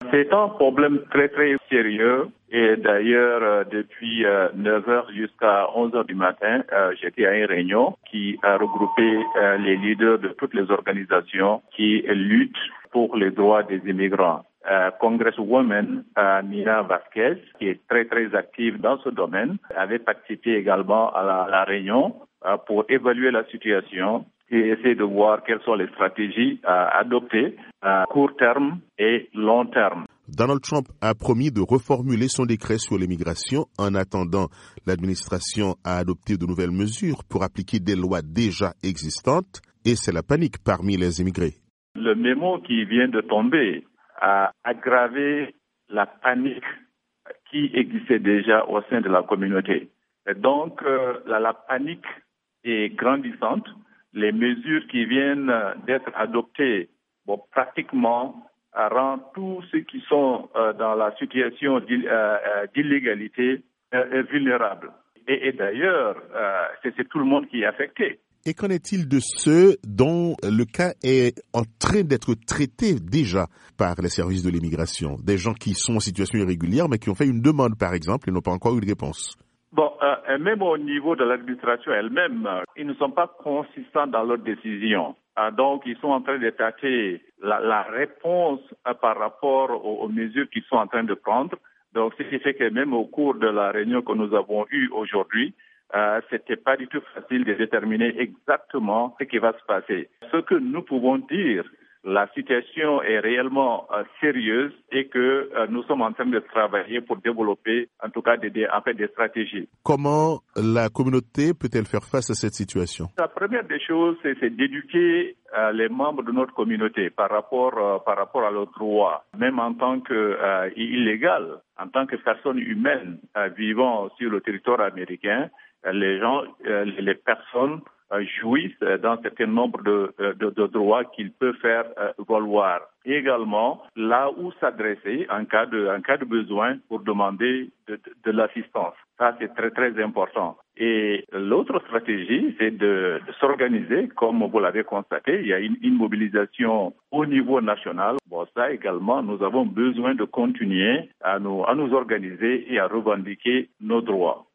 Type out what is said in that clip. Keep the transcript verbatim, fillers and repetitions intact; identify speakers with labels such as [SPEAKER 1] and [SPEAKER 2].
[SPEAKER 1] C'est un problème très très sérieux et d'ailleurs euh, depuis euh, neuf heures jusqu'à onze heures du matin, euh, j'étais à une réunion qui a regroupé euh, les leaders de toutes les organisations qui luttent pour les droits des immigrants. Euh, Congresswoman euh, Nina Vasquez, qui est très très active dans ce domaine, avait participé également à la, la réunion euh, pour évaluer la situation et essayer de voir quelles sont les stratégies à adopter à court terme et long terme.
[SPEAKER 2] Donald Trump a promis de reformuler son décret sur l'immigration. En attendant, l'administration a adopté de nouvelles mesures pour appliquer des lois déjà existantes et c'est la panique parmi les immigrés.
[SPEAKER 1] Le mémo qui vient de tomber a aggravé la panique qui existait déjà au sein de la communauté. Et donc, euh, la, la panique est grandissante. Les mesures qui viennent d'être adoptées, bon, pratiquement, rend tous ceux qui sont euh, dans la situation d'illégalité euh, vulnérables. Et, et d'ailleurs, euh, c'est, c'est tout le monde qui est affecté.
[SPEAKER 2] Et qu'en est-il de ceux dont le cas est en train d'être traité déjà par les services de l'immigration? Des gens qui sont en situation irrégulière, mais qui ont fait une demande, par exemple, et n'ont pas encore eu de réponse.
[SPEAKER 1] Bon, euh, même au niveau de l'administration elle-même, euh, ils ne sont pas consistants dans leurs décisions. Euh, donc, ils sont en train de tâter la, la réponse euh, par rapport aux, aux mesures qu'ils sont en train de prendre. Donc, ce qui fait que même au cours de la réunion que nous avons eue aujourd'hui, euh, c'était pas du tout facile de déterminer exactement ce qui va se passer. Ce que nous pouvons dire, la situation est réellement euh, sérieuse et que euh, nous sommes en train de travailler pour développer, en tout cas, des, des, en fait, des stratégies.
[SPEAKER 2] Comment la communauté peut-elle faire face à cette situation?
[SPEAKER 1] La première des choses, c'est, c'est d'éduquer euh, les membres de notre communauté par rapport, euh, par rapport à leurs droits, même en tant qu'illégal, euh, en tant que personne humaine euh, vivant sur le territoire américain. Les gens, euh, les personnes euh, jouissent d'un certain nombre de, de, de droits qu'ils peuvent faire euh, valoir. Et également, là où s'adresser en cas de, en cas de besoin pour demander de, de, de l'assistance. Ça, c'est très, très important. Et l'autre stratégie, c'est de, de s'organiser, comme vous l'avez constaté. Il y a une, une mobilisation au niveau national. Bon, ça également, nous avons besoin de continuer à nous, à nous organiser et à revendiquer nos droits.